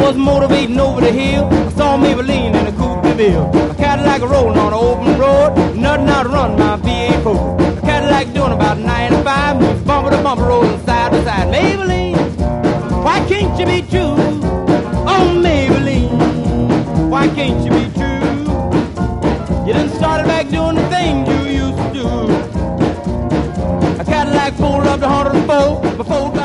was motivating over the hill. I saw Maybelline in a Coupe de Ville. A Cadillac rolling on an open road. Nothing out to run my V8 Focus. A Cadillac doing about 95. Moves bumper to bumper, rolling side to side. Maybelline, why can't you be true? Oh, Maybelline, why can't you be true? You done started back doing the things you used to do. A Cadillac pulled up to 104 before